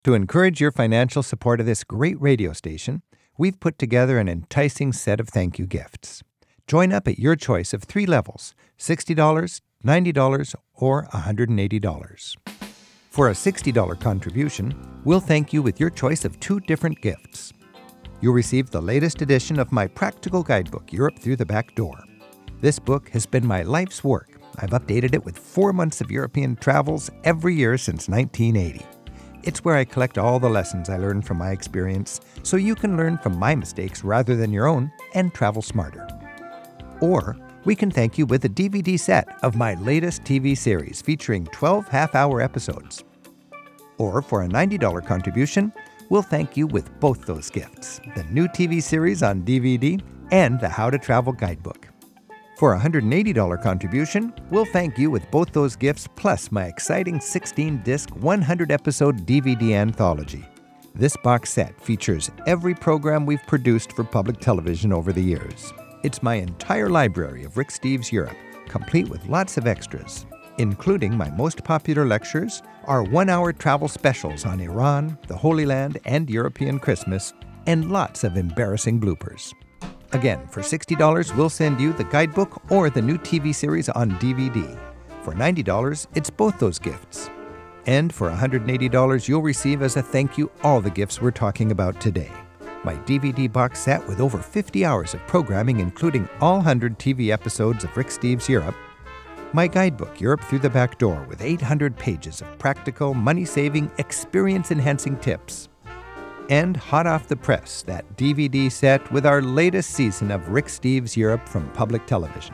To encourage your financial support of this great radio station, we've put together an enticing set of thank you gifts. Join up at your choice of 3 levels, $60, $90, or $180. For a $60 contribution, we'll thank you with your choice of 2 different gifts. You'll receive the latest edition of my practical guidebook, Europe Through the Back Door. This book has been my life's work. I've updated it with 4 months of European travels every year since 1980. It's where I collect all the lessons I learned from my experience so you can learn from my mistakes rather than your own and travel smarter. Or we can thank you with a DVD set of my latest TV series featuring 12 half-hour episodes. Or for a $90 contribution, we'll thank you with both those gifts, the new TV series on DVD and the How to Travel guidebook. For a $180 contribution, we'll thank you with both those gifts plus my exciting 16-disc, 100-episode DVD anthology. This box set features every program we've produced for public television over the years. It's my entire library of Rick Steves Europe, complete with lots of extras, including my most popular lectures, our 1-hour travel specials on Iran, the Holy Land, and European Christmas, and lots of embarrassing bloopers. Again, for $60, we'll send you the guidebook or the new TV series on DVD. For $90, it's both those gifts. And for $180, you'll receive as a thank you all the gifts we're talking about today. My DVD box set with over 50 hours of programming, including all 100 TV episodes of Rick Steves Europe. My guidebook, Europe Through the Back Door, with 800 pages of practical, money-saving, experience-enhancing tips. And hot off the press, that DVD set with our latest season of Rick Steves Europe from public television.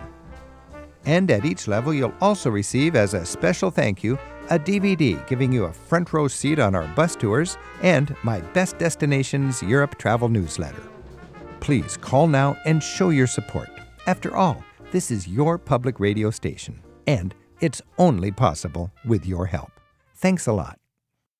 And at each level, you'll also receive, as a special thank you, a DVD giving you a front row seat on our bus tours and my Best Destinations Europe travel newsletter. Please call now and show your support. After all, this is your public radio station, and it's only possible with your help. Thanks a lot.